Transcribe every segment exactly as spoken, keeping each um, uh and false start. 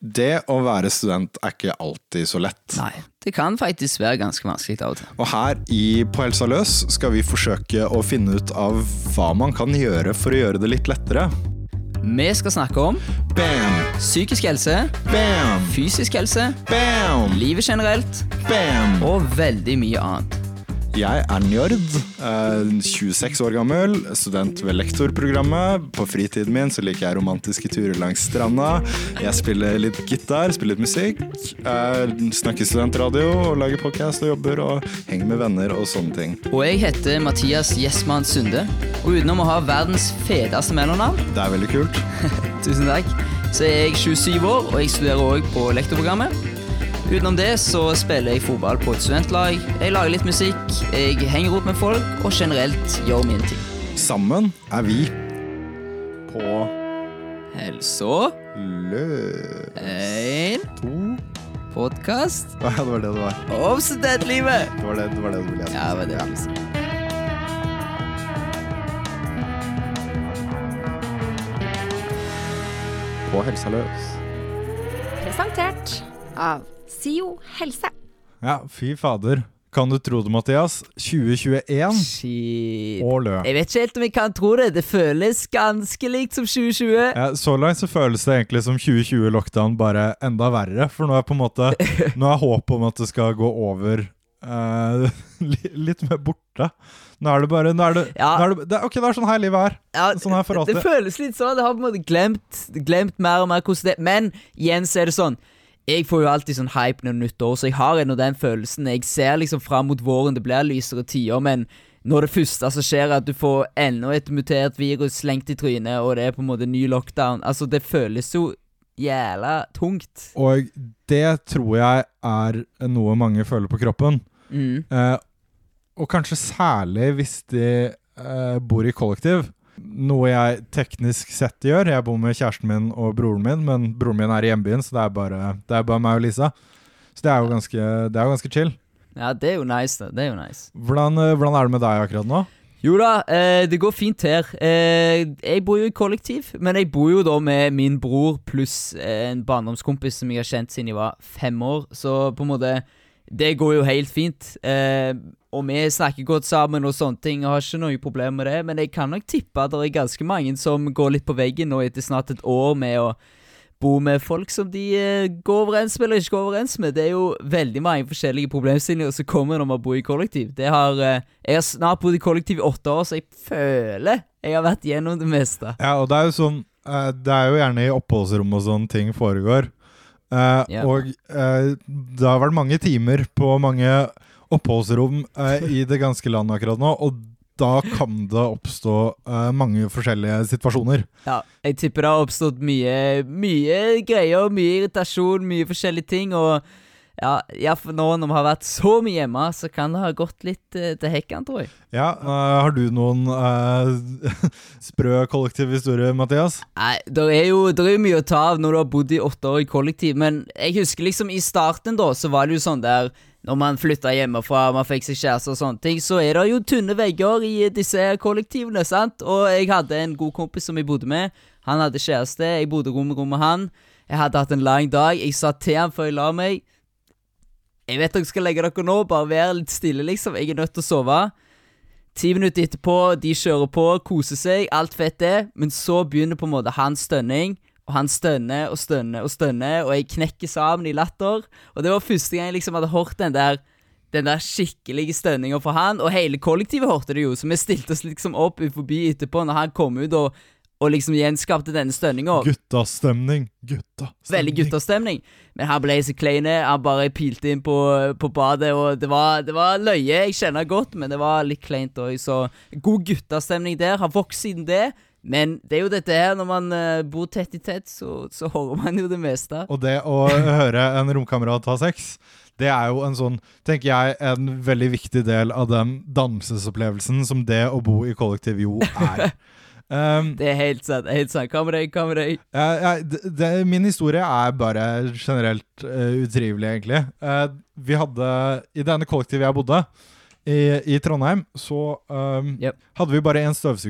Det å være student er ikke alltid så lett. Nei, det kan faktisk være ganske vanskelig av og til. Og her i På Helsa Løs skal vi forsøke å finne ut av hva man kan gjøre for å gjøre det litt lettere. Vi skal snakke om Bam! psykisk helse, Bam! fysisk helse, Bam! livet generelt Bam! og veldig mye annet. Jeg er Njord, tjueseks år gammel, student ved lektorprogrammet. På fritiden min så liker jeg romantiske turer langs stranda. Jeg spiller litt gitar, spiller litt musikk, snakker studentradio og lager podcast og jobber og henger med venner og sånne ting. Og jeg heter Mathias Jesman Sunde, og utenom å ha verdens fedeste mellomnavn, Det er veldig kult. tusen takk, så er jeg tjuesyv år, og jeg studerer også på lektorprogrammet. Utenom det så spiller jeg fotball på et studentlag, jeg lager litt musikk, jeg henger rundt med folk og generelt gjør mine ting. Sammen er vi på Helsa Løs. En To. podcast Ja, det var det det var. om studentlivet. Det var det, det var det du ville si. Ja, det var det jeg ville si. På Helsa Løs. Presentert av SIO Helse. Ja, fy fader. Kan du tro det, Mathias? tjue tjueen Shit. og lø. Jeg vet ikke helt om jeg kan tro det. Det føles ganske likt som tjue tjue. Ja, så langt så føles det egentlig som tjue tjue lockdown bare enda verre. For nå er på en måte Nå er håpet om at det skal gå over eh, litt mer borte. Nå er det bare nå er det, Ja. nå er det, det, Ok, det er sånn her livet er. Ja, Sånn her for det alltid. føles litt sånn. Jeg har på en måte glemt, glemt mer og mer hvordan det Men igjen så er det sånn, jeg får jo alltid sånn hype når det er nytt år, så jeg har ennå den følelsen. Jeg ser liksom fram mot våren, det blir lysere tider, men når det første som skjer er at du får enda et mutert virus slengt i trynet, og det er på en måte ny lockdown. Altså, det føles jo jævla tungt. Og det tror jeg er noe mange føler på kroppen. Mm. Eh, og kanskje særlig hvis de eh, bor i kollektiv. Noe jeg teknisk sett gjør. Jeg bor med kjæresten min og broren min, men broren min er i hjembyen, så det er bare, det er bare meg og Lisa. Så det er jo ganske, det er jo ganske chill. Ja, det er jo nice da, det er jo nice. Hvordan, eh, hvordan er det med deg akkurat nå? Jo da, eh, det går fint her. Eh, jeg bor jo i kollektiv, men jeg bor jo da med min bror pluss eh, en barndomskompis som jeg har kjent siden jeg var fem år, så på en måte, det går jo helt fint. Eh, og vi snakker godt sammen og sånne ting, og har ikke noe problem med det, men jeg kan nok tippe at det er ganske mange som går litt på veggen nå etter snart et år med å bo med folk som de eh, går overens med eller ikke går overens med. Det er jo veldig mange forskjellige problemstillinger som kommer når man bor i kollektiv. Det har, eh, jeg har snart bodd i kollektiv i åtte år, så jeg føler jeg har vært gjennom det meste. Ja, og det er jo sånn, eh, det er jo gjerne i oppholdsrom og sånne ting foregår. Eh, Ja. Og eh, det har vært mange timer på mange oppholdsrom eh, i det ganske land akkurat nå, og da kan det oppstå eh, mange forskjellige situasjoner. Ja, jeg tipper det har oppstått mye, mye greier, mye irritasjon, mye forskjellige ting, og ja, ja, for nå når vi har vært så mye hjemme, så kan det ha gått litt eh, til hekken, tror jeg. Ja, eh, har du noen eh, sprø kollektiv historie, Mathias? Nei, det er jo det er jo mye å ta av når du har bodd i åtte år i kollektiv, men jeg husker liksom i starten da, så var det jo sånn der, når man flyttet hjemmefra, man fikk seg kjæreste og sånne ting, så er det jo tunne vegger i disse kollektivene, sant? Og jeg hadde en god kompis som jeg bodde med, han hadde kjæreste, jeg bodde rom med rom med han, jeg hadde hatt en lang dag, jeg sa til han før jeg la meg, jeg vet dere skal legge dere nå, bare være litt stille liksom, jeg er nødt til å sove. Ti minutter etterpå, de kjører på, koser seg, alt fett det, men så begynner på en måte hans stønning, og han stønner og stønner og stønner, og jeg knekker sammen i latter, og det var første gang jeg liksom hadde hørt den der, den der skikkelige stønningen fra han, og hele kollektivet hørte det jo, så vi stilte oss liksom opp forbi etterpå når han kom ut og, og liksom gjenskapte denne stønningen. Guttastemning, guttastemning. Veldig guttastemning. Men han ble så kleine, han bare pilte inn på, på badet, og det var, det var løye, jeg kjenner godt, men det var litt kleint også, så god guttastemning der, har vokst siden det, men det er jo dette her, når man uh, bor tett i tett, så, så hører man jo det meste. Og det å høre en romkamerat ha sex, det er jo en sånn, tenker jeg, en veldig viktig del av den dansesopplevelsen som det å bo i kollektiv jo er. Um, det er helt sant, helt sant. Hva med deg, hva med deg? Uh, ja, det, det, min historie er bare generelt uh, utrivelig, egentlig. Uh, vi hadde, i denne kollektivet jeg bodde, i, i Trondheim, så um, Yep. hadde vi bare en støvsuger.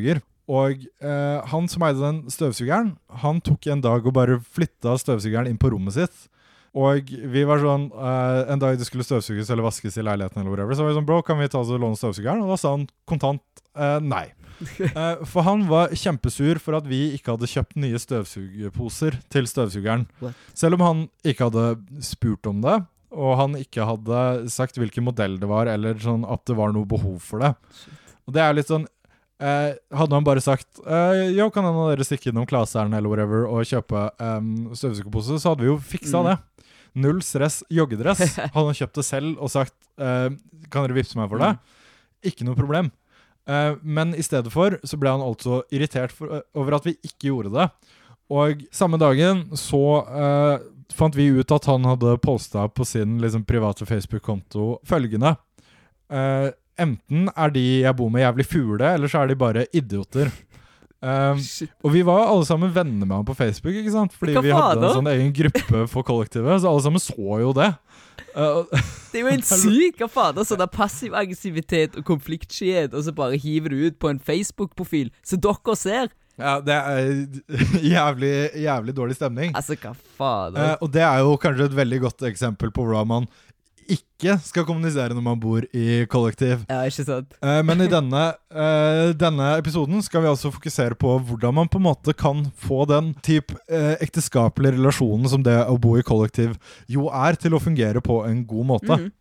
Og eh, han som eide den støvsugeren, han tok en dag og bare flyttet støvsugeren inn på rommet sitt. Og vi var sånn, eh, en dag det skulle støvsuges eller vaskes i leiligheten eller whatever, så var vi sånn, bro, kan vi ta oss og låne støvsugeren? Og da sa han kontant, eh, nei. uh, for han var kjempesur for at vi ikke hadde kjøpt nye støvsugerposer til støvsugeren. What? Selv om han ikke hadde spurt om det, og han ikke hadde sagt hvilken modell det var, eller sånn at det var noe behov for det. Shit. Og det er litt sånn, uh, hadde han bare sagt, uh, jo, kan en av dere stikke innom Klaseren eller whatever og kjøpe um, støvsugerpose, så hadde vi jo fiksa mm. det. Null stress, joggedress. Hadde han kjøpt det selv og sagt, uh, kan dere vipse meg for det? Mm. Ikke noe problem. Uh, men i stedet for så ble han altså irritert for, uh, over at vi ikke gjorde det. Og samme dagen så uh, fant vi ut at han hadde postet på sin liksom, private Facebook-konto følgende. Uh, enten er de jeg bor med jævlig fule, eller så er de bare idioter. Um, og vi var alle sammen venner med han på Facebook, ikke sant? Fordi vi hadde en sånn egen gruppe for kollektivet, så alle sammen så jo det. Uh, det er jo en syk, hva fader, sånn der passiv aggressivitet og konfliktskyhet, og så bare hiver du ut på en Facebook-profil, så dere ser. Ja, det er jævlig, jævlig dårlig stemning. Altså, hva fader? Uh, og det er jo kanskje et veldig godt eksempel på hvordan man ikke skal kommunisere når man bor i kollektiv. Ja, ikke sant. Uh, men i denne, uh, denne episoden skal vi altså fokusere på hvordan man på en måte kan få den typ uh, ekteskapelige relasjonen som det å bo i kollektiv jo er, til å fungere på en god måte. Mm.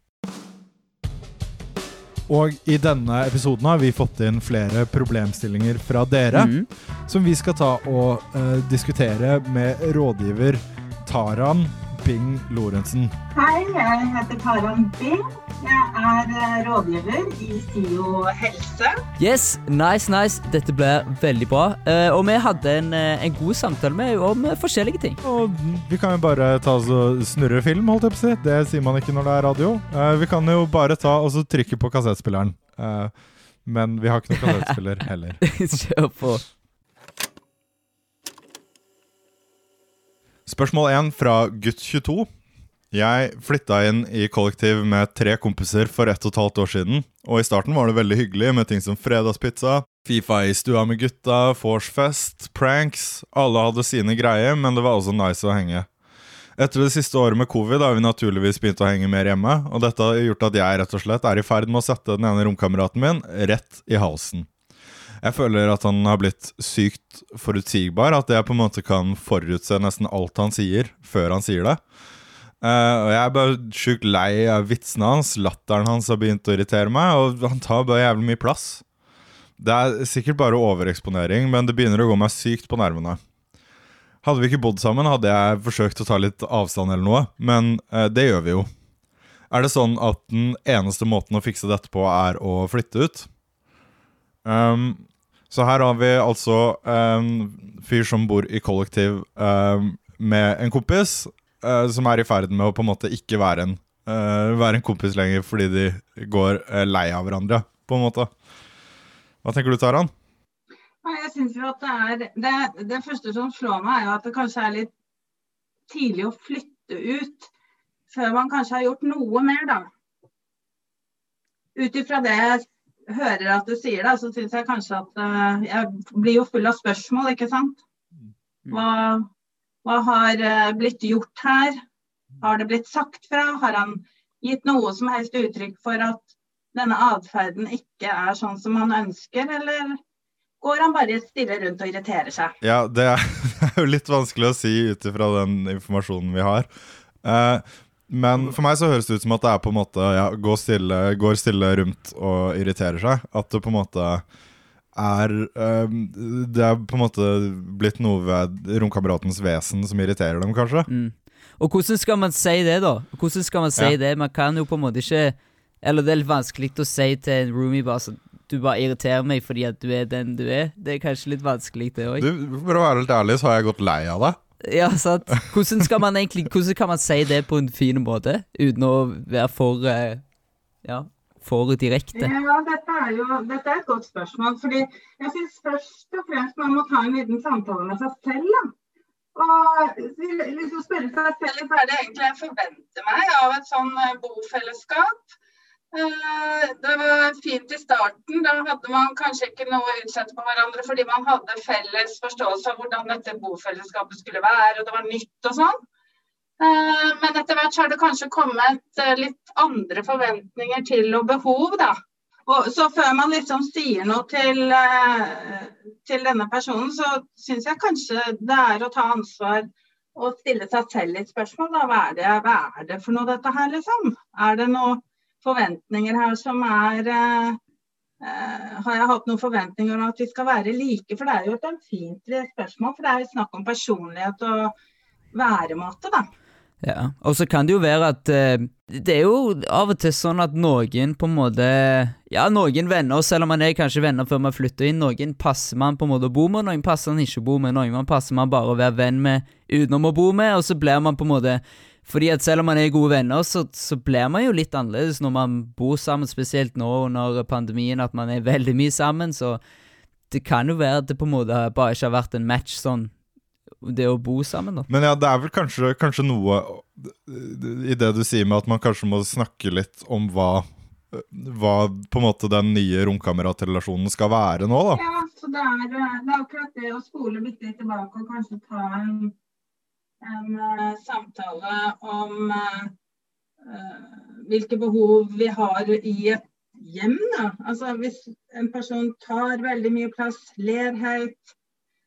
Og i denne episoden har vi fått inn flere problemstillinger fra dere, mm. som vi skal ta og uh, diskutere med rådgiver Taran Bing Lorentzen. Hei, jeg heter Taran Bing. Jeg er rådgiver i S I O Helse. Yes, nice, nice. Dette ble veldig bra. Uh, og vi hadde en, en god samtale med om forskjellige ting. Og vi kan jo bare ta oss og snurre film, holdt jeg på å si. Det sier man ikke når det er radio. Uh, vi kan jo bare ta og så trykke på kassettspilleren. Uh, men vi har ikke noen kassettspiller heller. Kjør på. Spørsmål én fra gutt tjueto. Jeg flyttet inn i kollektiv med tre kompiser for ett og et halvt år siden, og i starten var det veldig hyggelig med ting som fredagspizza, FIFA i stua med gutta, vorsfest, pranks. Alle hadde sine greier, men det var også nice å henge. Etter det siste året med covid har vi naturligvis begynt å henge mer hjemme, og dette har gjort at jeg rett og slett er i ferd med å sette den ene romkameraten min rett i halsen. Jeg føler at han har blitt sykt forutsigbar, at jeg på en måte kan forutse nesten alt han sier før han sier det. Uh, og jeg er bare sykt lei av vitsene hans, latteren hans har begynt å irritere meg, og han tar bare jævlig mye plass. Det er sikkert bare overeksponering, men det begynner å gå meg sykt på nervene. Hadde vi ikke bodd sammen, hadde jeg forsøkt å ta litt avstand eller noe, men uh, det gjør vi jo. Er det sånn at den eneste måten å fikse dette på er å flytte ut? Um, så her har vi altså en um, fyr som bor i kollektiv um, med en kompis uh, som er i ferd med å på en måte ikke være en, uh, være en kompis lenger fordi de går uh, lei av hverandre, på en måte. Hva tenker du, Taran? Jeg synes jo at det er det, det første som slår meg er jo at det kanskje er litt tidlig å flytte ut før man kanskje har gjort noe mer da. Ut ifra det hører at du sier det, så synes jeg kanskje at uh, jeg blir jo full av spørsmål, ikke sant? Hva, hva har uh, blitt gjort her? Har det blitt sagt fra? Har han gitt noe som helst uttrykk for at denne adferden ikke er sånn som han ønsker, eller går han bare stille rundt og irriterer seg? Ja, det er, det er jo litt vanskelig å si utifra den informasjonen vi har. Uh, Men for meg så høres det ut som at det er på en måte ja, går, stille, går stille rundt og irriterer seg. At det på en måte er um, det er på en måte blitt noe ved romkameratens vesen som irriterer dem, kanskje. Mm. Og hvordan skal man si det da? Hvordan skal man si ja. det? Man kan jo på en måte ikke, eller det er litt vanskelig å si til en roomie bare sånn, du bare irriterer meg fordi at du er den du er. Det er kanskje litt vanskelig det også. Du, for å være helt ærlig så har jeg gått lei av det. Ja, sant. Hvordan skal man egentlig, hvordan kan man si det på en fin måte, uten å være for, uh, ja, for direkte? Ja, dette er jo dette er et godt spørsmål, fordi jeg synes først og fremst man må ta en liten samtale med seg selv, da. Og liksom spørre seg selv, hva er det egentlig jeg forventer meg av et sånn bofellesskap? Eh, Det var fint i starten. Da hadde man kanskje ikke noe å utsette på hverandre, fordi man hadde felles forståelse av hvordan dette bofellesskapet skulle være, og det var nytt og sånn. Eh, Men etter hvert så har det kanskje kommet eh, litt andre forventninger til og behov, da. Og så før man liksom sier noe til, eh, til denne personen, så synes jeg kanskje det er å ta ansvar og stille seg selv litt spørsmål, da. Hva er det, hva er det for noe dette her, liksom? Er det noe forventninger her som er eh, eh, har jeg hatt noen forventninger om at vi skal være like, for det er jo et ømfintlig spørsmål, for det er jo snakk om personlighet og væremåte, da. Ja, og så kan det jo være at eh, det er jo av og til sånn at noen på en måte, ja, noen venner, selv om man er kanskje venner før man flytter inn, noen passer man på en måte å bo med, noen passer man ikke å bo med, noen man passer man bare å være venn med utenom å bo med, og så blir man på en måte, fordi at selv om man er gode venner, så, så blir man jo litt annerledes når man bor sammen, spesielt nå under pandemien, at man er veldig mye sammen, så det kan jo være at det på en måte bare ikke har vært en match sånn, det å bo sammen da. Men ja, det er vel kanskje, kanskje noe i det du sier med at man kanskje må snakke litt om hva, hva på en måte den nye romkameratrelasjonen skal være nå da. Ja, så det er, det er akkurat det å spole bitte litt tilbake og kanskje ta en, en uh, samtale om uh, uh, hvilke behov vi har i et hjem da. Altså hvis en person tar veldig mye plass, ler høyt,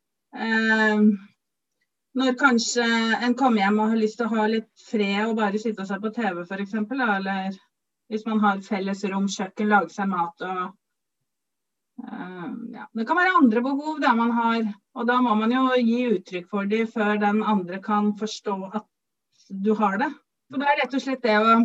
uh, når kanskje en kommer hjem og har lyst til å ha litt fred og bare sitte og se på T V for eksempel, da, eller hvis man har felles rom, kjøkken, lage seg mat og uh, ja, det kan være andre behov da man har, og da må man jo gi uttrykk for det før den andre kan forstå at du har det. Så det er rett og slett det å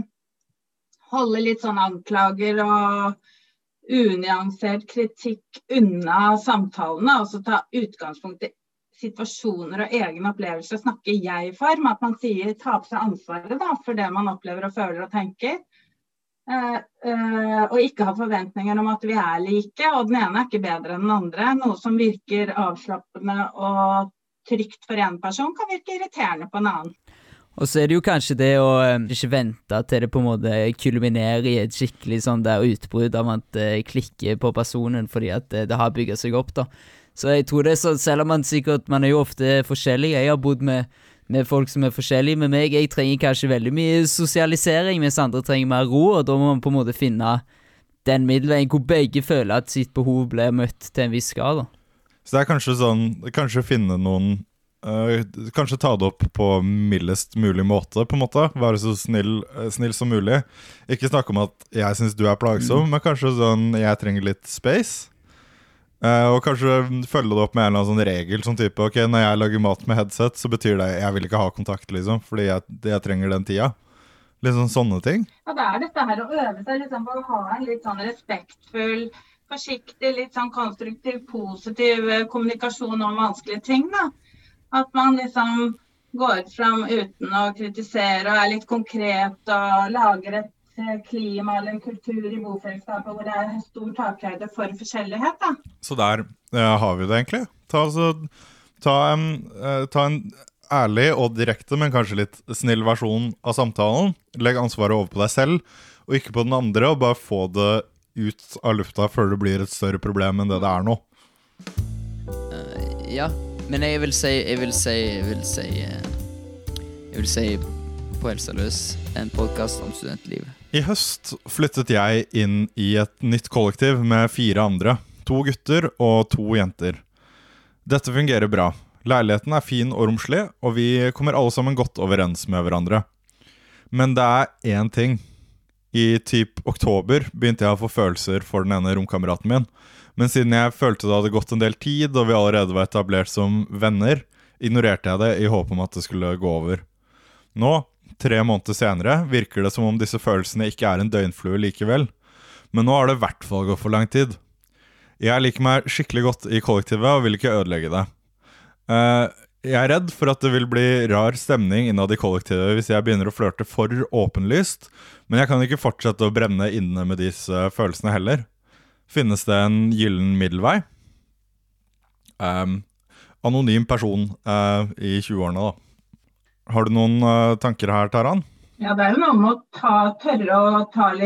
holde litt sånn anklager og unyansert kritikk unna samtalene, og så ta utgangspunkt i situasjoner og egen opplevelse snakker jeg for, med at man sier ta på seg ansvaret da, for det man opplever og føler og tenker, uh, uh, og ikke ha forventninger om at vi er like, og den ene er ikke bedre enn den andre. Noe som virker avslappende og trygt for en person kan virke irriterende på en annen. Og så er det jo kanskje det å um, ikke vente til det på en måte kulminerer i et skikkelig sånn der utbrudd av at det uh, klikker på personen fordi at uh, det har bygget seg opp da. Så jeg tror det er så, selv om man sikkert, man er jo ofte forskjellig, jeg har bodd med, med folk som er forskjellige med meg, jeg trenger kanskje veldig mye sosialisering, mens andre trenger mer ro, og da må man på en måte finne den middelveien hvor begge føler at sitt behov blir møtt til en viss grad. Så det er kanskje sånn, kanskje finne noen, uh, kanskje ta det opp på mildest mulig måte, på en måte, være så snill, uh, snill som mulig. Ikke snakke om at jeg synes du er plagsom, mm. men kanskje sånn, jeg trenger litt space. Uh, og kanskje følge det opp med en eller annen sånn regel som type, ok, når jeg lager mat med headset, så betyr det jeg vil ikke ha kontakt, liksom, fordi jeg, jeg trenger den tida. Litt sånn sånne ting. Ja, det er dette her å øve seg liksom, på å ha en litt sånn respektfull, forsiktig, litt sånn konstruktiv, positiv kommunikasjon om vanskelige ting, da. At man liksom går fram uten å kritisere og er litt konkret og lager et klima eller en kultur i bofellesskapet hvor det er stor takhøyde for forskjellighet da. Så der ja, har vi det egentlig. Ta, altså, ta, en, uh, ta en ærlig og direkte, men kanskje litt snill versjon av samtalen. Legg ansvaret over på deg selv, og ikke på den andre, og bare få det ut av lufta før det blir et større problem enn det det er nå. Uh, ja, men jeg vil si, jeg vil si, jeg vil si, uh, jeg vil si på Helsaløs, en podcast om studentlivet. I høst flyttet jeg inn i et nytt kollektiv med fire andre, to gutter og to jenter. Dette fungerer bra. Leiligheten er fin og romslig, og vi kommer alle sammen godt overens med hverandre. Men det er en ting. I typ oktober begynte jeg å få følelser for den ene romkameraten min, men siden jeg følte det hadde gått en del tid, og vi allerede var etablert som venner, ignorerte jeg det i håp om at det skulle gå over. Nå, tre måneder senere, virker det som om disse følelsene ikke er en døgnflue likevel. Men nå har det i hvert fall gått for lang tid. Jeg liker meg skikkelig godt i kollektivet og vil ikke ødelegge det. Uh, jeg er redd for at det vil bli rar stemning innad i kollektivet hvis jeg begynner å flørte for åpenlyst, men jeg kan ikke fortsette å brenne inne med disse følelsene heller. Finnes det en gyllen middelvei? Um, anonym person uh, i tjueårene da. Har du noen uh, tanker her, Taran? Ja, det er jo noe med å ta, tørre å ta litt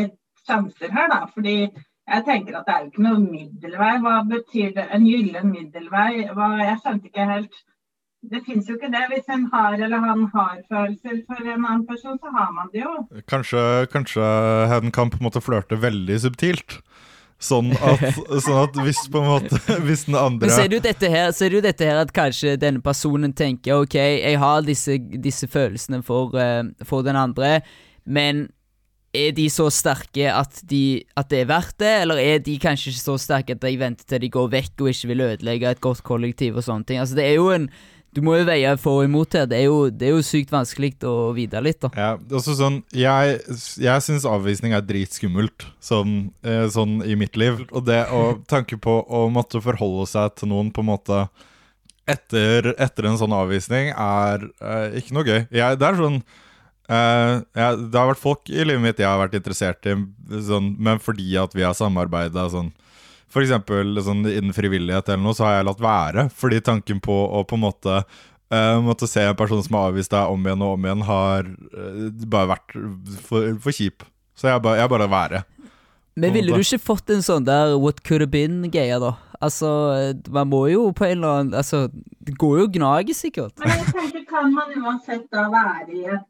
sjanser her da, fordi jeg tenker at det er jo ikke noe middelvei. Hva betyr det? En gyllen middelvei? Hva, jeg skjønte ikke helt. Det finnes jo ikke det. Hvis en har eller han har følelser for en annen person, så har man det jo. Kanskje, kanskje hen kan på en måte flørte veldig subtilt. Sånn at, sånn at hvis på en måte hvis den andre... Men ser du dette her, ser du dette her at kanskje denne personen tenker ok, jeg har disse, disse følelsene for, uh, for den andre, men er de så sterke at, de, at det er verdt det, eller er de kanskje ikke så sterke at jeg venter til de går vekk og ikke vil ødelegge et godt kollektiv og sånne ting? Altså det er jo en, du må jo veie for og imot her, det er jo, det er jo sykt vanskelig å vite litt da. Ja, også sånn, jeg, jeg synes avvisning er dritskummelt, sånn, eh, sånn i mitt liv, og det å tanke på å måtte forholde seg til noen på en måte etter, etter en sånn avvisning er eh, ikke noe gøy. Jeg, det er sånn, Uh, ja, det har vært folk i livet mitt jeg har vært interessert i, sånn, men fordi at vi har samarbeidet sånn, for eksempel sånn, innen frivillighet eller noe, så har jeg latt være, fordi tanken på å på en måte uh, måtte se en person som har avvist deg om igjen og om igjen har uh, bare vært for, for kjip, så jeg bare, jeg bare være. Men ville du ikke fått en sånn der what could have been-greie da? Altså, man må jo på en eller annen, altså, det går jo å gnage sikkert. Men jeg tenker, kan man uansett da være i et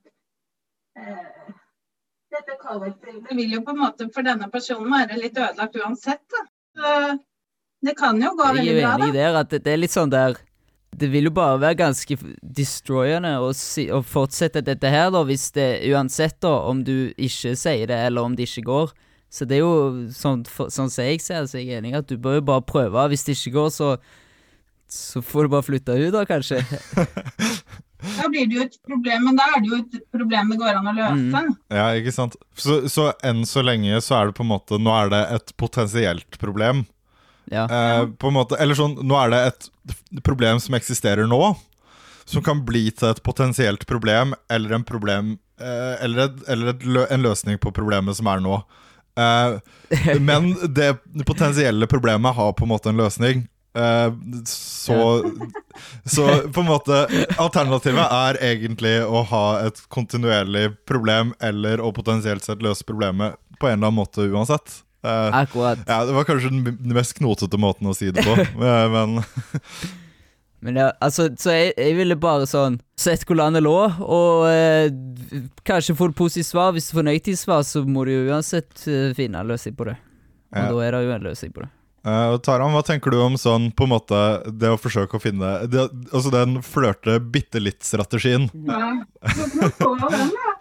dette kollektivet, det vil jo på en måte for denne personen være litt ødelagt uansett da. Så det kan jo gå veldig bra da. Jeg er jo enig der at det, det er litt sånn der, det vil jo bare være ganske destroyende å, si, å fortsette dette her da, hvis det uansett da, om du ikke sier det eller om det ikke går. Så det er jo sånn, for, sånn som jeg ser, så jeg er enig at du bør jo bare prøve, hvis det ikke går så, så får du bare flytte ut da kanskje. Da blir det jo et problem, men da er det jo et problem det går an å løse. Mm. Ja, ikke sant? Så, så enn så lenge så er det på en måte, nå er det et potensielt problem. Ja. Eh, på en måte, eller sånn, nå er det et problem som eksisterer nå, som kan bli til et potensielt problem, eller en problem, eh, eller, et, eller et lø, en løsning på problemet som er nå. Eh, men det potensielle problemet har på en måte en løsning. Uh, så, så på en måte alternativet er egentlig å ha et kontinuerlig problem eller å potensielt sett løse problemet på en eller annen måte uansett. uh, Akkurat. Ja, det var kanskje den mest knotete måten å si det på. uh, Men Men ja, altså, så jeg, jeg ville bare sånn sett hvor landet lå, og uh, kanskje få et positivt svar. Hvis du får negativt svar, så må du jo uansett uh, finne en løsning på det. Og ja. Da er det jo en løsning på det. Uh, Taran, hva tenker du om sånn på en måte det å forsøke å finne det, altså den flørte bitte litt strategien? Ja, du må få den da.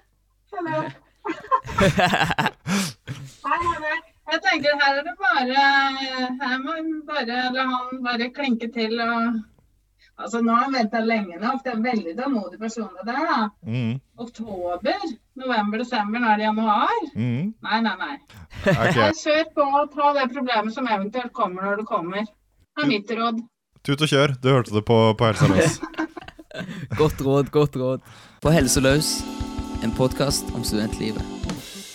Jeg tenker her er det bare her må bare la han bare klinke til og altså nå har jeg ventet lenge nok, det er veldig damodig personer der da. Mm. Oktober, november, desember, nå er det januar. Mm. Nei, nei, nei. Okay. Jeg kjør på å ta det problemet som eventuelt kommer når det kommer. Det er mitt råd. Tut og kjør, du hørte det på, på Helseløs. Godt råd, godt råd. På Helseløs, en podcast om studentlivet.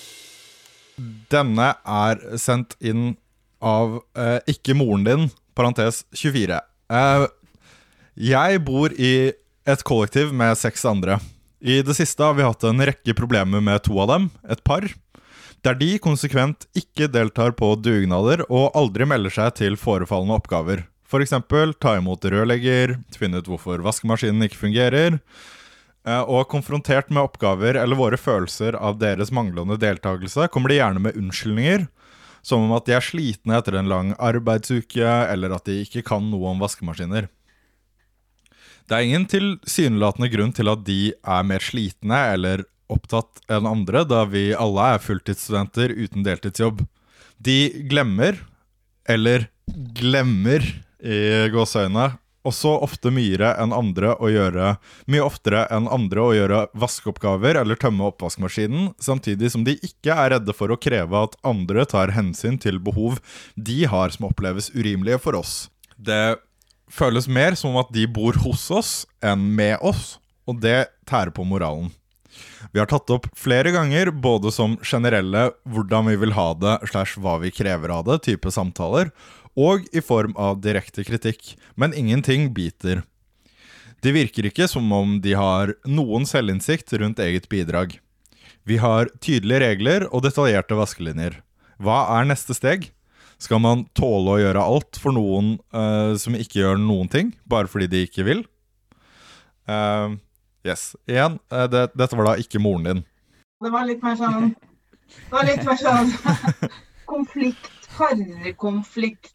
Denne er sendt inn av eh, ikke moren din, parentes tjuefire. Eh, Jeg bor i et kollektiv med seks andre. I det siste har vi hatt en rekke problemer med to av dem, et par, der de konsekvent ikke deltar på dugnader og aldri melder seg til forefallende oppgaver. For eksempel ta imot rørlegger, finne ut hvorfor vaskemaskinen ikke fungerer, og konfrontert med oppgaver eller våre følelser av deres manglende deltagelse, kommer de gjerne med unnskyldninger, som om at de er slitne etter en lang arbeidsuke, eller at de ikke kan noe om vaskemaskiner. Det er ingen tilsynelatende grunn til at de er mer slitne eller opptatt enn andre, da vi alle er fulltidsstudenter uten deltidsjobb. De glemmer, eller glemmer i gåseøyne, også ofte mye enn andre å gjøre, mye oftere enn andre å gjøre vaskeoppgaver eller tømme oppvaskmaskinen, samtidig som de ikke er redde for å kreve at andre tar hensyn til behov de har som oppleves urimelige for oss. Det føles mer som at de bor hos oss enn med oss, og det tærer på moralen. Vi har tatt opp flere ganger, både som generelle hvordan vi vil ha det, slash hva vi krever av det, type samtaler, og i form av direkte kritikk, men ingenting biter. Det virker ikke som om de har noen selvinnsikt rundt eget bidrag. Vi har tydelige regler og detaljerte vaskelinjer. hva er neste steg? Skal man tåle å gjøre alt for noen uh, som ikke gjør noen ting, bare fordi de ikke vil? Uh, yes, igjen, uh, det, dette var da ikke moren din. Det var litt mer sånn, det var litt mer sånn konflikt, farrekonflikt,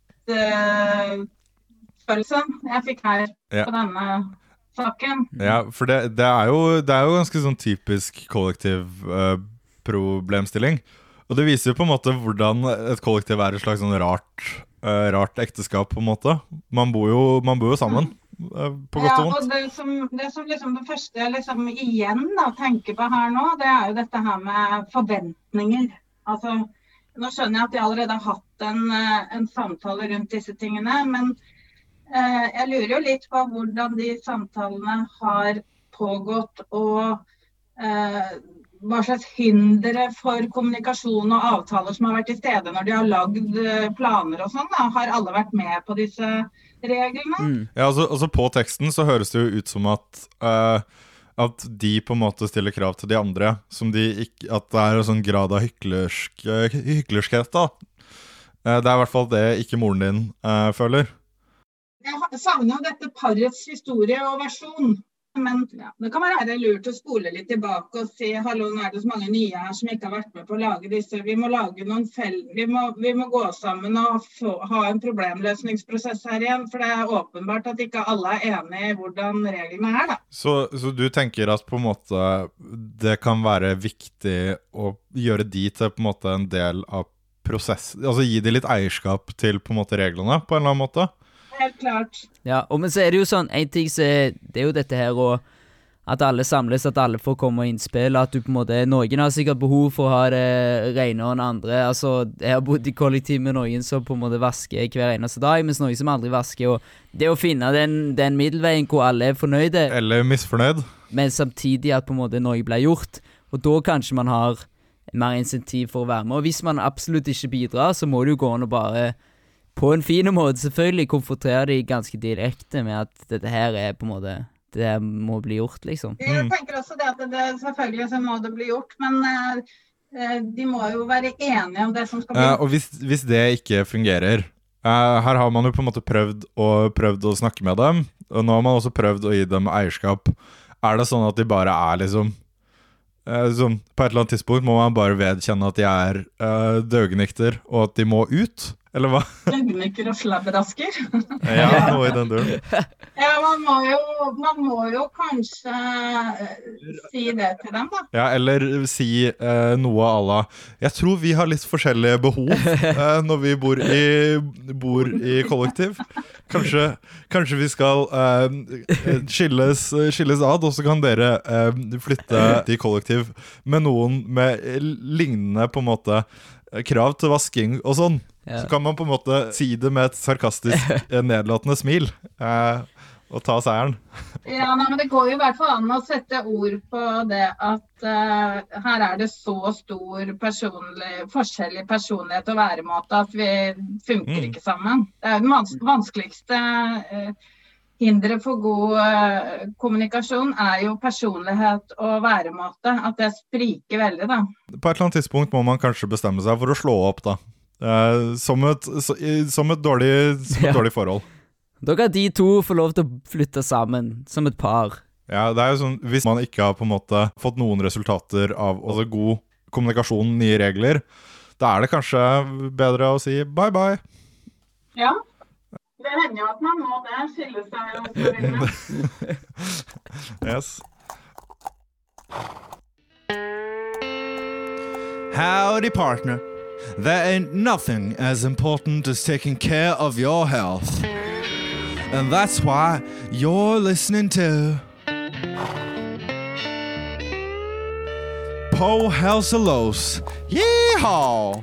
uh, følelse jeg fikk her ja. På denne saken. Ja, for det, det, er jo, det er jo ganske sånn typisk kollektiv uh, problemstilling. Og det viser jo på en måte hvordan et kollektiv er et slags sånn rart, uh, rart ekteskap på en måte. Man bor jo, man bor jo sammen. På godt og vondt. Ja, og det som, det som liksom det første jeg liksom igjen da, tenker på her nå, det er jo dette her med forventninger. Altså, nå skjønner jeg at jeg allerede har hatt en, en samtale rundt disse tingene, men eh, jeg lurer jo litt på hvordan de samtalene har pågått, og eh, hva slags hindre for kommunikasjon og avtaler som har vært i stedet når de har lagd planer og sånn, da. Har alle vært med på disse reglene? Mm. Ja, altså, altså på teksten så høres det jo ut som at uh, at de på en måte stiller krav til de andre, som de ikke, at det er en sånn grad av hyklersk, hyklerskhet da. Uh, det er i hvert fall det ikke moren din uh, føler. Jeg savner jo dette parets historie og versjon. Men ja, det kan være lurt å spole litt tilbake og si, hallo, nå er det så mange nye her som ikke har vært med på å lage disse. Vi må lage noen fell, vi må, vi må gå sammen og få, ha en problemløsningsprosess her igjen, for det er åpenbart at ikke alle er enige i hvordan reglene er, da. Så, så du tenker at på en måte det kan være viktig å gjøre de til på en måte en del av prosess, altså gi de litt eierskap til på en måte reglene på en eller annen måte? Helt klart. Ja, og men så er det jo sånn, en ting så er, det er jo dette her, og at alle samles, at alle får komme og innspille, at du på en måte, noen har sikkert behov for å ha det renere enn andre, altså, jeg har bodd i kollektiv med noen som på en måte vasker hver eneste dag, mens noen som aldri vasker, og det å finne den, den middelveien hvor alle er fornøyde. Eller misfornøyd. Men samtidig at på en måte noe blir gjort, og da kanskje man har mer insentiv for å være med, og hvis man absolutt ikke bidrar, så må det jo gå an å bare på en fin måte selvfølgelig konfronterer de ganske direkte med at dette her er på en måte, det må bli gjort liksom. Jeg tenker også det at det selvfølgelig så må det bli gjort, men uh, de må jo være enige om det som skal bli gjort. Uh, og hvis, hvis det ikke fungerer, uh, her har man jo på en måte prøvd å, prøvd å snakke med dem, og nå har man også prøvd å gi dem eierskap. Er det sånn at de bare er liksom, uh, som på et eller annet tidspunkt må man bare vedkjenne at de er uh, døgnekter, og at de må ut? Eller hva? Døgnikker og slabberasker. Ja, noe i den døren. Ja, man må, jo, man må jo kanskje si det til dem, da. Ja, eller si eh, noe à la, jeg tror vi har litt forskjellige behov eh, når vi bor i, bor i kollektiv. Kanskje, kanskje vi skal eh, skilles, skilles ad, og så kan dere eh, flytte til kollektiv med noen med lignende på en måte krav til vasking og sånn. Ja. Så kan man på en måte si det med et sarkastisk nedlatende smil eh, og ta seieren. Ja, nei, men det går jo i hvert fall an å sette ord på det at uh, her er det så stor personlig, forskjell i personlighet og væremåte at vi funker mm. ikke sammen. Det er den vans vanskeligste uh, hindret for god uh, kommunikasjon er jo personlighet og væremåte, at det spriker veldig da. På et eller annet tidspunkt må man kanskje bestemme seg for å slå opp da. Uh, som, et, så, som, et dårlig, som et ja. dårlig forhold. Da kan de to få lov til å flytte sammen som et par. Ja, det er jo sånn, hvis man ikke har på en måte fått noen resultater av altså, god kommunikasjon, nye regler, da er det kanskje bedre å si bye bye. Ja, det hender jo at man må det, skille seg og så videre. Yes. Howdy partner. There ain't nothing as important as taking care of your health. And that's why you're listening to Po Helselos. Yeehaw!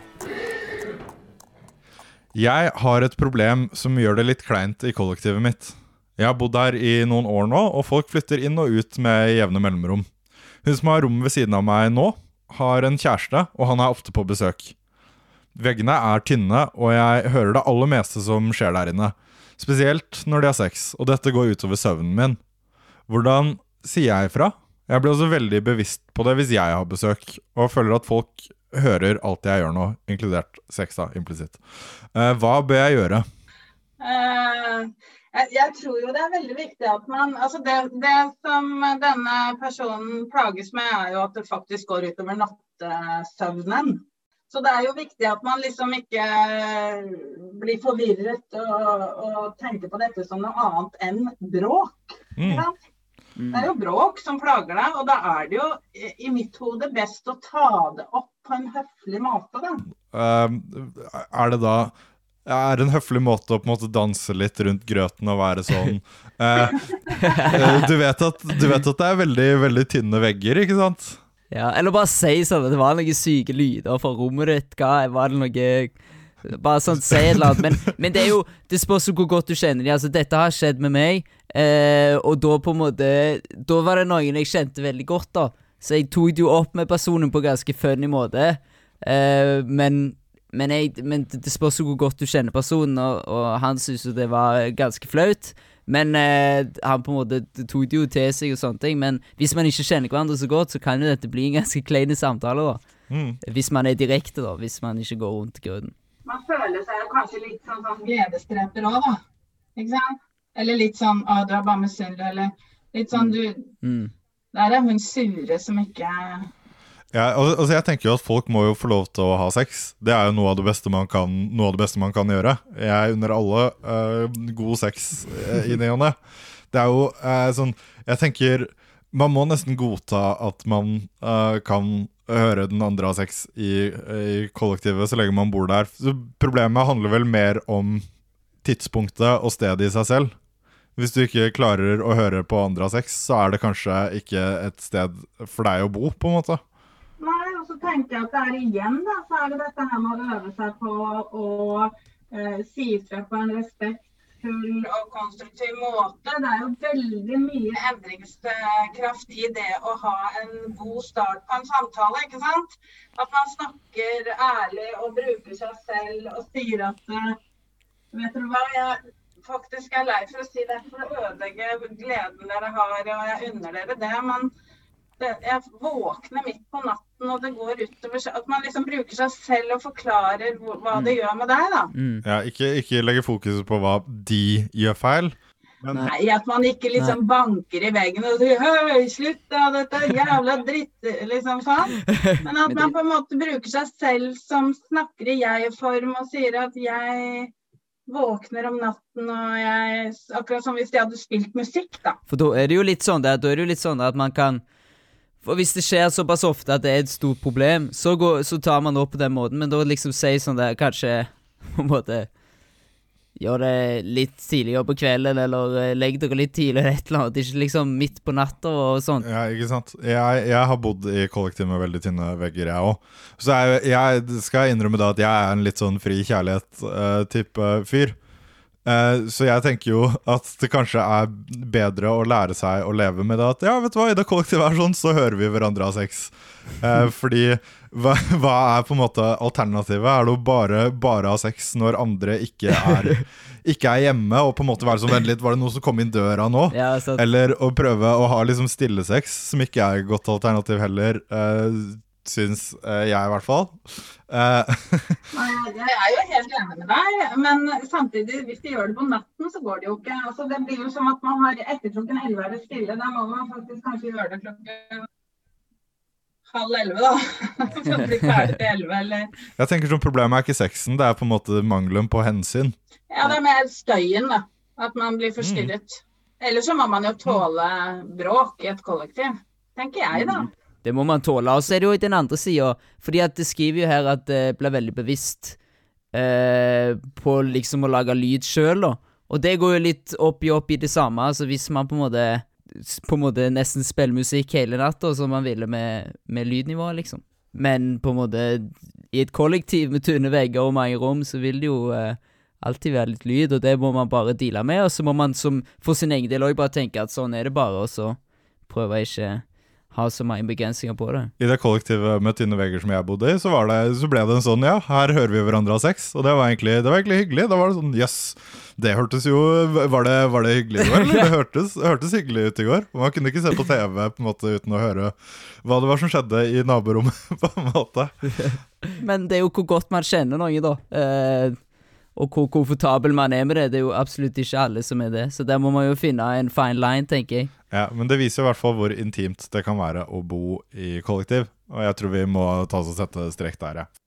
Jeg har et problem som gjør det litt kleint i kollektivet mitt. Jeg har bodd her i noen år nå, og folk flytter inn og ut med jevne mellomrom. Hun som har rom ved siden av meg nå, har en kjæreste, og han er ofte på besøk. Veggene er tynne, og jeg hører det aller meste som skjer der inne. Spesielt når de har sex, og dette går utover søvnen min. Hvordan sier jeg ifra? Jeg blir også veldig bevisst på det hvis jeg har besøk, og føler at folk hører alt jeg gjør nå, inkludert sex da, implisitt. Uh, hva bør jeg gjøre? Uh, jeg, jeg tror jo det er veldig viktig at man, altså det, det som denne personen plages med er jo at det faktisk går utover nattesøvnen. Så det er jo viktig at man liksom ikke blir forvirret og, og tenker på dette som noe annet enn bråk. Mm. Mm. Det er jo bråk som plager deg, og da er det jo i mitt hode best å ta det opp på en høflig måte da. Uh, er det da er en høflig måte å på en måte danse litt rundt grøten og være sånn uh, du, vet at, du vet at det er veldig, veldig tynne vegger, ikke sant? Ja, eller bare si sånn at det var noen syke lyder fra rommet ditt, hva, var det noe bare sånn, si et eller annet, men, men det er jo det spørs hvor godt du kjenner de, altså dette har skjedd med meg, eh, og da på en måte da var det noen jeg kjente veldig godt da, så jeg tok det jo opp med personen på ganske funny måte, eh, men Men, jeg, men det spørs hvor godt du kjenner personen, og, og han synes jo det var ganske flaut. Men eh, han på en måte tok det jo til seg og sånne ting. Men hvis man ikke kjenner hverandre så godt, så kan jo dette bli en ganske kleine samtale da. Mm. Hvis man er direkte da, hvis man ikke går rundt grøten. Man føler seg kanskje litt sånn, sånn gledestreper også da. Ikke sant? Eller litt sånn, å, du er bare misunnelig, eller litt sånn, du... Mm. Der er hun sure som ikke... Ja, altså jeg tenker jo at folk må jo få lov til å ha sex. Det er jo noe av det beste man kan, noe av det beste man kan gjøre. Jeg unner alle uh, god sex uh, i det og det. Det er jo uh, sånn, jeg tenker, man må nesten godta at man uh, kan høre den andre ha sex i, i kollektivet så lenge man bor der. Så problemet handler vel mer om tidspunktet og stedet i seg selv. Hvis du ikke klarer å høre på andre ha sex, så er det kanskje ikke et sted for deg å bo, på en måte. Nei, og så tenker jeg at det er igjen da, så er det dette her med å øve seg på å uh, si fra på en respektfull og konstruktiv måte. Det er jo veldig mye endringskraft i det å ha en god start på en samtale, ikke sant? At man snakker ærlig og bruker seg selv og sier at, uh, vet du hva, jeg faktisk er lei for å si det, for å ødelegge gleden dere har, og jeg unner dere det, men det, jeg våkner midt på natten, og det går utover, at man liksom bruker seg selv og forklarer hva det gjør med deg da. Mm. Ja, ikke, ikke legge fokus på hva de gjør feil. Men... Nei, at man ikke liksom Nei. banker i veggen og sier, høy, slutt da, dette er jævla dritt, liksom sånn. Men at man på en måte bruker seg selv som snakker i jeg-form og sier at jeg våkner om natten, og jeg, akkurat som hvis jeg hadde spilt musikk da. For da er det jo litt sånn, da er det jo litt sånn at man kan For hvis det skjer såpass ofte at det er et stort problem, så, går, så tar man det opp på den måten, men da liksom sier sånn der, kanskje på en måte gjør det litt tidligere på kvelden, eller uh, legg dere litt tidligere et eller annet, ikke liksom midt på natta og sånt. Ja, ikke sant. Jeg, jeg har bodd i kollektiv med veldig tynne vegger, jeg også. Så jeg, jeg skal innrømme da at jeg er en litt sånn fri kjærlighet-type uh, fyr. Uh, så jeg tenker jo at det kanskje er bedre å lære seg å leve med det at, ja, vet du hva, i det kollektivet er sånn, så hører vi hverandre ha sex. Uh, fordi, hva, hva er på en måte alternativet? Er det å bare, bare ha sex når andre ikke er, ikke er hjemme, og på en måte være som vent litt, var det noe som kom inn døra nå? Ja, så... Eller å prøve å ha liksom stille sex, som ikke er et godt alternativ heller, uh, syns uh, jeg i hvert fall. Uh. Nei, jeg er jo helt enig med deg, men samtidig, hvis de gjør det på natten, så går det jo ikke. Altså, det blir jo som at man har etter klokken elleve er det stille, da må man faktisk kanskje gjøre det klokken halv elleve da, for å bli ferdig til elleve, eller... Jeg tenker som problemet er ikke sexen, det er på en måte mangelen på hensyn. Ja, det er mer støyen da, at man blir forstyrret. Mm. Ellers så må man jo tåle bråk i et kollektiv, tenker jeg da. Det må man tåle, og så er det jo i den andre siden, fordi at det skriver jo her at det blir veldig bevisst eh, på liksom å lage lyd selv da, og det går jo litt opp i opp i det samme, altså hvis man på en måte, på en måte nesten spiller musikk hele natten, som man ville med, med lydnivå liksom, men på en måte i et kollektiv med tynne vegger og mange rom, så vil det jo eh, alltid være litt lyd, og det må man bare deale med, og så må man som, for sin egen del også bare tenke at sånn er det bare, og så prøver jeg ikke ha så mange begrensninger på det. I det kollektivet med tynne vegger som jeg bodde i, så, var det, så ble det en sånn, ja, her hører vi hverandre ha sex, og det var egentlig, det var egentlig hyggelig. Da var det sånn, jøss, yes, det hørtes jo, var det, var det hyggelig i går, eller? Det hørtes, det hørtes hyggelig ut i går. Og man kunne ikke se på T V på en måte uten å høre hva det var som skjedde i naborommet, på en måte. Men det er jo hvor godt man kjenner noen da, eh, og hvor komfortabel man er med det. Det er jo absolutt ikke alle som er det, så der må man jo finne en fine line, tenker jeg. Ja, men det viser jo i hvert fall hvor intimt det kan være å bo i kollektiv, og jeg tror vi må ta oss og sette strekk der, ja.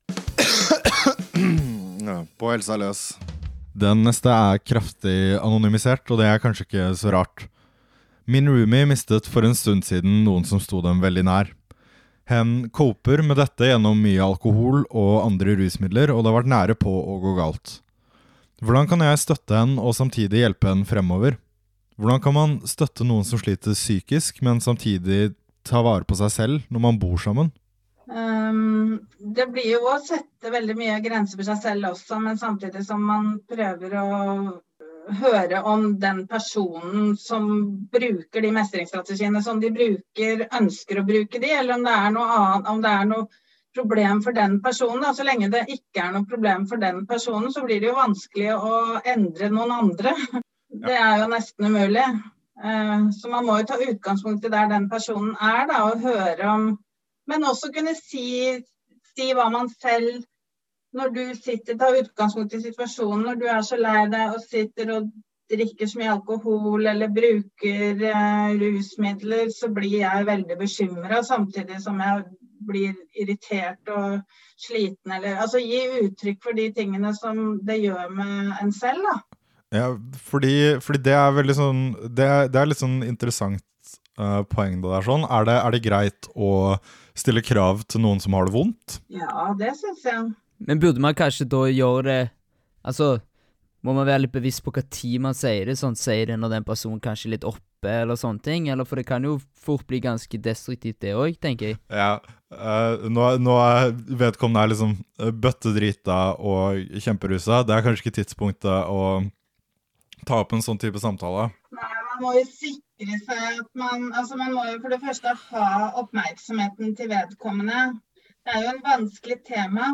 Ja, på helsa løs. Den neste er kraftig anonymisert, og det er kanskje ikke så rart. Min roomie mistet for en stund siden noen som sto dem veldig nær. Hen koper med dette gjennom mye alkohol og andre rusmidler, og det har vært nære på å gå galt. Hvordan kan jeg støtte henne og samtidig hjelpe henne fremover? Hvordan kan man støtte noen som sliter psykisk, men samtidig ta vare på seg selv når man bor sammen? Um, det blir jo å sette veldig mye grenser for seg selv også, men samtidig som man prøver å høre om den personen som bruker de mestringsstrategiene som de bruker, ønsker å bruke de, eller om det er noe annet, om det er noe problem for den personen. Da. Så lenge det ikke er noe problem for den personen, så blir det jo vanskelig å endre noen andre. Det er jo nesten umulig. Så man må jo ta utgangspunkt i der den personen er, da, og høre om, men også kunne si, si hva man selv, når du sitter, ta utgangspunkt i situasjonen, når du er så lei deg og sitter og drikker så mye alkohol eller bruker eh, rusmidler, så blir jeg veldig bekymret, samtidig som jeg blir irritert og sliten, eller altså gi uttrykk for de tingene som det gjør med en selv, da. Ja, fordi, fordi det er veldig sånn, det er, det er litt sånn interessant uh, poeng det der sånn. Er det, er det greit å stille krav til noen som har det vondt? Ja, det synes jeg. Men burde man kanskje da gjøre det, altså, må man være litt bevisst på hva tid man sier det, sånn sier det når den personen kanskje er litt oppe, eller sånne ting, eller for det kan jo fort bli ganske destruktivt det også, tenker jeg. Ja, uh, nå, nå er vedkommende er liksom bøttedrita og kjemperusa, det er kanskje ikke tidspunktet å ta opp en sånn type samtale. Nei, man må jo sikre seg at man, altså man må jo for det første ha oppmerksomheten til vedkommende. Det er jo en vanskelig tema.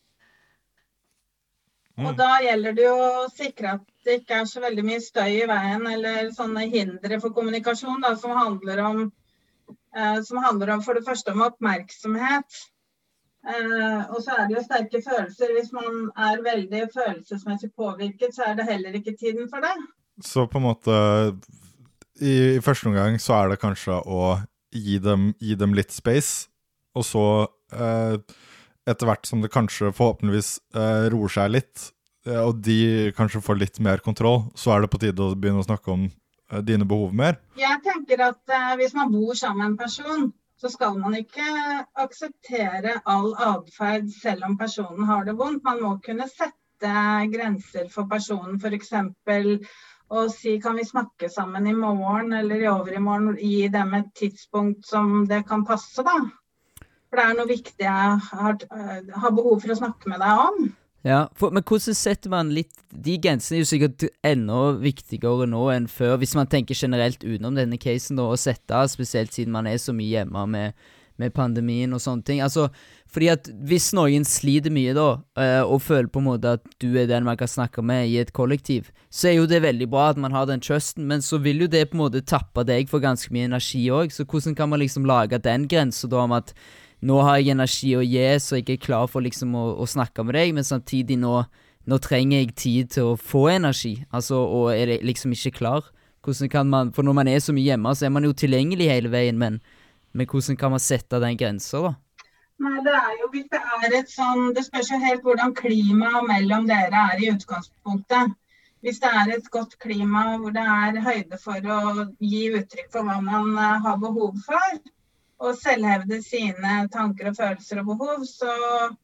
Og da gjelder det jo å sikre at det ikke er så veldig mye støy i veien, eller sånne hindre for kommunikasjon, da, som handler om, eh, som handler om for det første om oppmerksomhet. Eh, og så er det jo sterke følelser. Hvis man er veldig følelsesmessig påvirket, så er det heller ikke tiden for det. Så på en måte, i, i første omgang så er det kanskje å gi dem, gi dem litt space, og så eh, etter hvert som det kanskje forhåpentligvis eh, roer seg litt, eh, og de kanskje får litt mer kontroll, så er det på tide å begynne å snakke om eh, dine behov mer. Jeg tenker at eh, hvis man bor sammen med en person, så skal man ikke akseptere all adferd selv om personen har det vondt. Man må kunne sette grenser for personen, for eksempel å si, kan vi snakke sammen i morgen eller i overmorgen, gi dem et tidspunkt som det kan passe, da. For det er noe viktig jeg har, har behov for å snakke med deg om. Ja, for, men hvordan setter man litt, de grensene er jo sikkert enda viktigere nå enn før, hvis man tenker generelt utenom denne casen da, å sette, spesielt siden man er så mye hjemme med, med pandemien og sånne ting. Altså, fordi at hvis noen sliter mye da, og føler på en måte at du er den man kan snakke med i et kollektiv, så er jo det veldig bra at man har den trusten, men så vil jo det på en måte tappe deg for ganske mye energi også, så hvordan kan man liksom lage den grensen da om at nå har jeg energi å gi, så jeg er klar for liksom å, å snakke med deg, men samtidig nå, nå trenger jeg tid til å få energi, altså, og er liksom ikke klar. Hvordan kan man, for når man er så mye hjemme, så er man jo tilgjengelig hele veien, men, men hvordan kan man sette den grensen da? Nei, det er jo, hvis det er et sånn, det spørs jo helt hvordan klimaet mellom dere er i utgangspunktet. Hvis det er et godt klima hvor det er høyde for å gi uttrykk for hva man har behov for, og selvhevde sine tanker og følelser og behov, så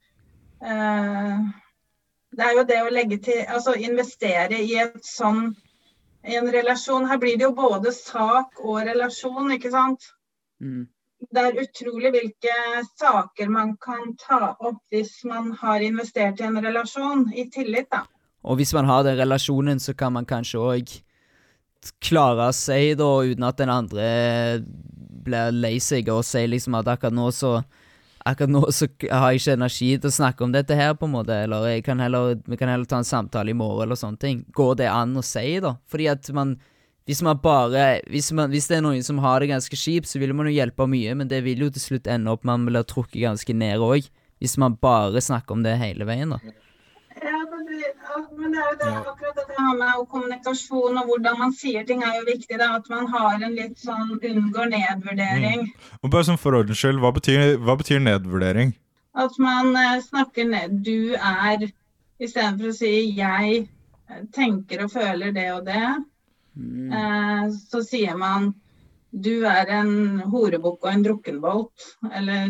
uh, det er jo det å legge til, altså investere i et sånn, i en relasjon. Her blir det jo både sak og relasjon, ikke sant? Mm. Det er utrolig hvilke saker man kan ta opp hvis man har investert i en relasjon, i tillit da. Og hvis man har den relasjonen, så kan man kanskje også klare seg da, uten at den andre blir lei seg og sier liksom at akkurat nå så Akkurat nå så har jeg ikke energi til å snakke om dette her, på en måte, eller jeg kan heller, vi kan heller ta en samtale i morgen, eller sånne ting. Går det an å si, da? Fordi at man, hvis man bare, hvis, man, hvis det er noen som har det ganske kjipt, så vil man jo hjelpe mye, men det vil jo til slutt ende opp, man blir trukket ganske ned også, hvis man bare snakker om det hele veien, da. Ja, det blir, men det er jo det, akkurat det her med kommunikasjon og hvordan man sier ting er jo viktig, da, at man har en litt sånn unngår nedvurdering. Mm. Og bare som for ordens skyld, hva betyr, hva betyr nedvurdering? At man eh, snakker ned, du er, i stedet for å si jeg tenker og føler det og det, mm. eh, så sier man du er en horebukk og en drukkenbolt, eller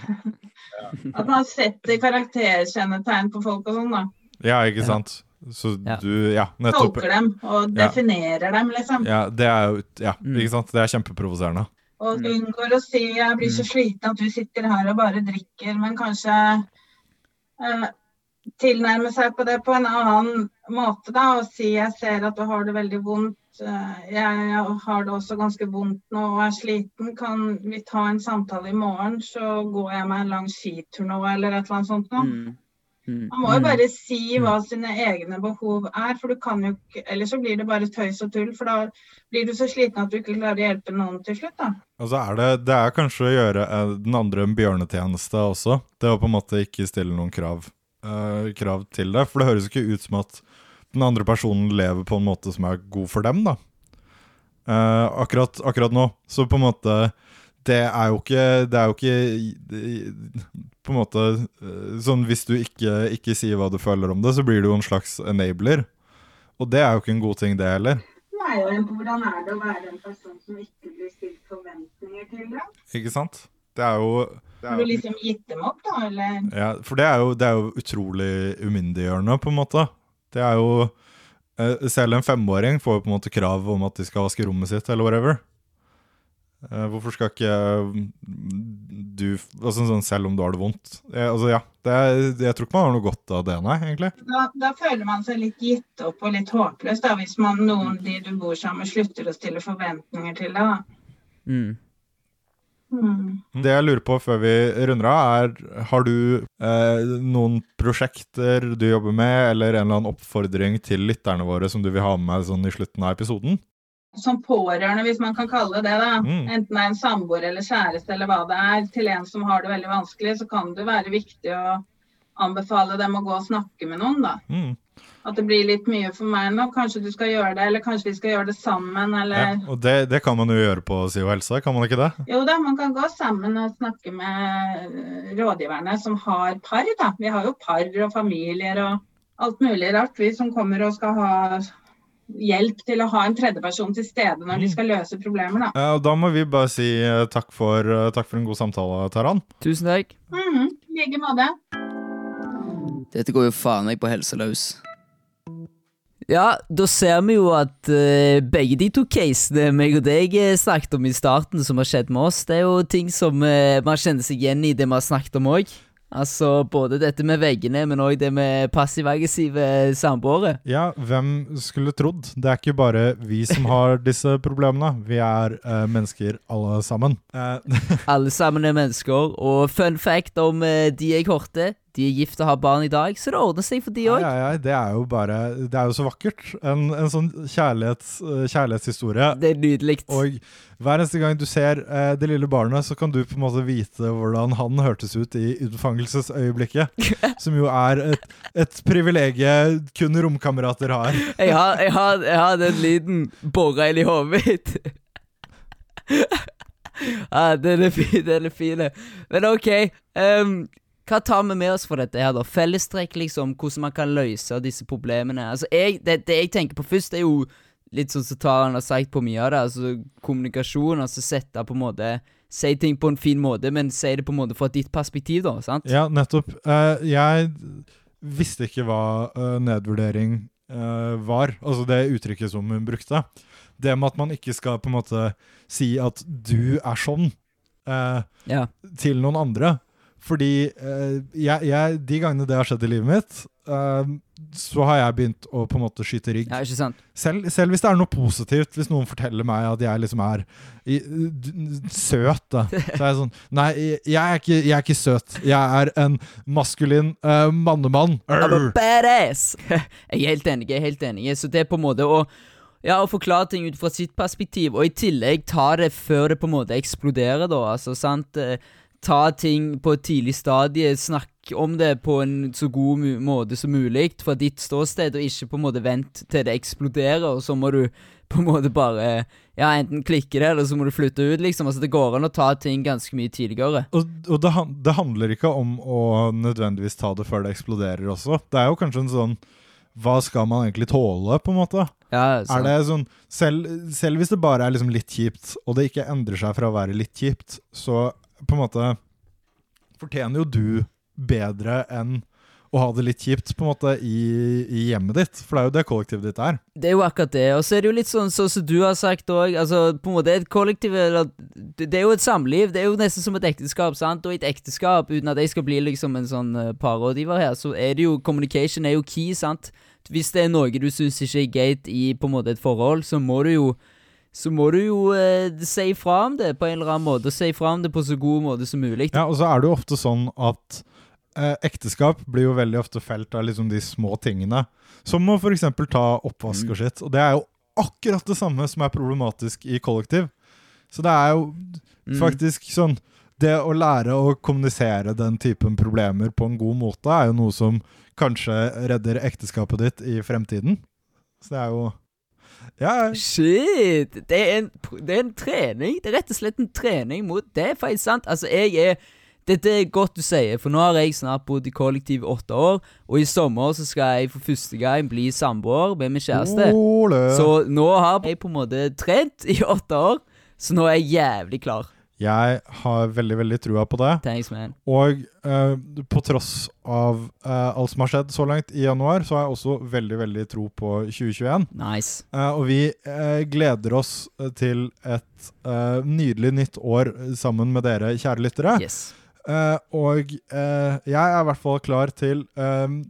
at man setter karakterkjennetegn på folk og sånn da. Ja, ikke sant? Så Ja. du, ja, nettopp. Tolker dem og Ja. definerer dem, liksom. Ja, det er jo, ja, Mm. ikke sant? Det er kjempeprovoserende. Og unngår å si jeg blir så sliten at du sitter her og bare drikker, men kanskje eh, tilnærme seg på det på en annen måte da, og si jeg ser at du har det veldig vondt, eh, jeg har det også ganske vondt nå og er sliten, kan vi ta en samtale i morgen, så går jeg meg en lang skitur nå, eller et eller annet sånt nå. Mm. Mm. Man må jo bare si hva sine egne behov er, for du kan jo ikke, ellers så blir det bare tøys og tull, for da blir du så sliten at du ikke klarer å hjelpe noen til slutt da. Og så er det, det er kanskje å gjøre eh, den andre en bjørnetjeneste også. Det å på en måte ikke stille noen krav, eh, krav til det. For det høres jo ikke ut som at den andre personen lever på en måte som er god for dem da. Eh, akkurat, akkurat nå. Så på en måte, det er jo ikke, det er jo ikke på en måte, eh, sånn hvis du ikke, ikke sier hva du føler om det, så blir du jo en slags enabler. Og det er jo ikke en god ting det heller. Det er jo en, hvordan er det å være en person som ikke blir stilt forventninger til det? Ikke sant? Det er jo... Det Har er du jo liksom gitt dem opp da, eller? ja, for det er, jo, det er jo utrolig umyndiggjørende på en måte. Det er jo, eh, selv en femåring får jo på en måte krav om at de skal vaske rommet sitt, eller whatever. Eh, hvorfor skal ikke du, altså sånn selv om du har det vondt? Eh, altså ja, det er, jeg tror ikke man har noe godt av det, nei, egentlig. Da, da føler man seg litt gitt opp og litt håpløs da, hvis man, noen de du bor sammen med slutter å stille forventninger til det da. Mm. Mm. Det jeg lurer på før vi runder av er, har du eh, noen prosjekter du jobber med, eller en eller annen oppfordring til lytterne våre som du vil ha med sånn i slutten av episoden? Som pårørende, hvis man kan kalle det da, Mm. enten det er en samboer eller kjæreste eller hva det er, til en som har det veldig vanskelig, så kan det være viktig å anbefale dem å gå og snakke med noen da. Mm. At det blir litt mye for meg nå, kanskje du skal gjøre det, eller kanskje vi skal gjøre det sammen, eller... Ja, og det, det kan man jo gjøre på S I O Helse, kan man ikke det? Jo da, man kan gå sammen og snakke med rådgiverne som har par da. Vi har jo par og familier og alt mulig rart, vi som kommer og skal ha hjelp til å ha en tredje person til stede når de skal løse problemer da. Ja, og da må vi bare si eh, takk for, eh, takk for en god samtale, Taran. Tusen takk. Mhm, i like måte. Dette går jo faen meg på helseløs. Ja, da ser vi jo at uh, begge de to casene meg og deg eh, snakket om i starten som har skjedd med oss, det er jo ting som uh, man kjenner seg igjen i det vi har snakket om også. Altså både dette med veggene, men også det med passiv-aggressive samboere. Ja, hvem skulle trodd? Det er ikke bare vi som har disse problemene. Vi er eh, mennesker alle sammen. Eh, Alle sammen er mennesker, og fun fact om uh, de jeg hørte, de er gift og har barn i dag, så det ordner seg for de ja, også. ja, ja, det er jo bare, det er jo så vakkert. En, en sånn kjærlighets, eh, kjærlighetshistorie. Det er nydelig. Og hver eneste gang du ser eh, det lille barnet, så kan du på en måte vite hvordan han hørtes ut i unnfangelsesøyeblikket. Som jo er et, et privilegie kun romkamerater har. Jeg har, jeg har, jeg har den lyden borra inn i hovedet mitt. Ja, den er fin, den er fin. Men ok, um, hva tar vi med oss for dette her da? Fellestrekk liksom, hvordan man kan løse disse problemene. Altså, jeg, det, det jeg tenker på først er jo litt sånn som Taran har sagt på mye av det, altså kommunikasjon, altså sette på en måte, si ting på en fin måte, men si det på en måte fra ditt perspektiv da, sant? Ja, nettopp. Eh, jeg visste ikke hva eh, nedvurdering eh, var, altså det uttrykket som hun brukte. Det med at man ikke skal på en måte si at du er sånn eh, Ja. til noen andre. Fordi eh, jeg, jeg, de gangene det har skjedd i livet mitt, uh, så har jeg begynt å på en måte skyte rygg. Ja, ikke sant? Selv, selv hvis det er noe positivt, hvis noen forteller meg at jeg liksom er i, d, søt, da. Så er jeg sånn, nei, jeg er ikke, jeg er ikke søt. Jeg er en maskulin uh, mannemann. I'm a badass! Jeg er helt enig, jeg er helt enig. Så det er på en måte å Ja, og forklare ting ut fra sitt perspektiv, og i tillegg ta det før det på en måte eksploderer, da. Altså, sant? Ta ting på et tidlig stadie, snakk om det på en så god måte som mulig fra ditt ståsted, og ikke på en måte vent til det eksploderer, og så må du på en måte bare ja, enten klikke det, eller så må du flytte ut, liksom. Altså, det går an å ta ting ganske mye tidligere. Og, og det, det handler ikke om å nødvendigvis ta det før det eksploderer også. Det er jo kanskje en sånn hva skal man egentlig tåle, på en måte? Ja, er det sånn, selv, selv hvis det bare er liksom litt kjipt, og det ikke endrer seg fra å være litt kjipt, så på en måte fortjener jo du bedre enn å ha det litt kjipt på en måte i, i hjemmet ditt, for det er jo det kollektivet ditt er. Det er jo akkurat det, og så er det jo litt sånn som så, så du har sagt også, altså på en måte et kollektiv, eller, det, det er jo et samliv, det er jo nesten som et ekteskap, sant? Og et ekteskap, uten at jeg skal bli liksom en sånn uh, parrådgiver her, så er det jo, communication er jo key, sant? Hvis det er noe du synes ikke er greit i på en måte et forhold, så må du jo så må du jo eh, si fra om det på en eller annen måte, og si fra om det på så god måte som mulig. Ja, og så er det jo ofte sånn at eh, ekteskap blir jo veldig ofte felt av liksom de små tingene, som å for eksempel ta oppvask og shit, og det er jo akkurat det samme som er problematisk i kollektiv. Så det er jo mm. faktisk sånn, det å lære å kommunisere den typen problemer på en god måte er jo noe som kanskje redder ekteskapet ditt i fremtiden. Så det er jo ja. Shit, det er, en, det er en trening. Det er rett og slett en trening mot det, er faktisk sant. Altså, jeg er dette er godt du sier, for nå har jeg snart bodd i kollektiv i åtte år, og i sommer så skal jeg for første gang bli samboer med min kjæreste. Ole. Så nå har jeg på en måte trent i åtte år, så nå er jeg jævlig klar. Jeg har veldig, veldig trua på det. Thanks, man. Og uh, på tross av uh, alt som har skjedd så langt i januar, så har jeg også veldig, veldig tro på tjue tjueen. Nice. Uh, og vi uh, gleder oss til et uh, nydelig nytt år sammen med dere, kjære lyttere. Yes. Uh, og uh, jeg er i hvert fall klar til uh,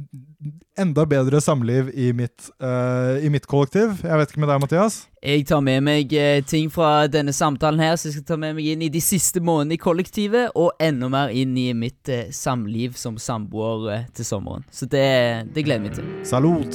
enda bedre samliv i mitt, uh, i mitt kollektiv. Jeg vet ikke med deg, Mathias? Jeg tar med meg uh, ting fra denne samtalen her, så jeg skal ta med meg inn i de siste månedene i kollektivet, og enda mer inn i mitt uh, samliv som samboer uh, til sommeren. Så det, det gleder jeg meg til. Salut!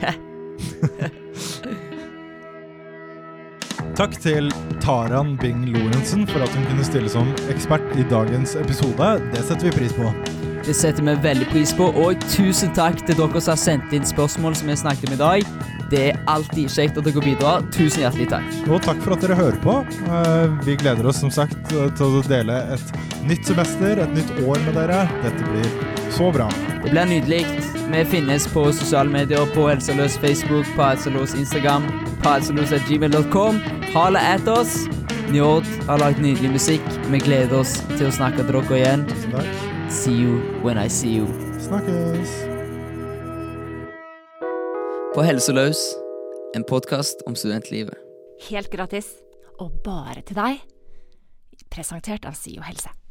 Takk til Taran Bing Lorentzen for at hun kunne stille som ekspert i dagens episode. Det setter vi pris på. Det setter vi veldig pris på, og tusen takk til dere som har sendt inn spørsmål som jeg snakket om i dag. Det er alltid kjekt at dere bidrar. Tusen hjertelig takk. Og takk for at dere hører på. Vi gleder oss som sagt til å dele et nytt semester, et nytt år med dere. Dette blir så bra. Det blir nydelig. Vi finnes på sosiale medier, på Helseløs Facebook, på Helseløs Instagram, på helseløs at gmail dot com. Hala at oss. Njord har lagt nydelig musikk. Vi gleder oss til å snakke til dere igjen. See you when I see you. Snakkes. På Helseløs, en podcast om studentlivet. Helt gratis, og bare til deg. Presentert av SIO Helse.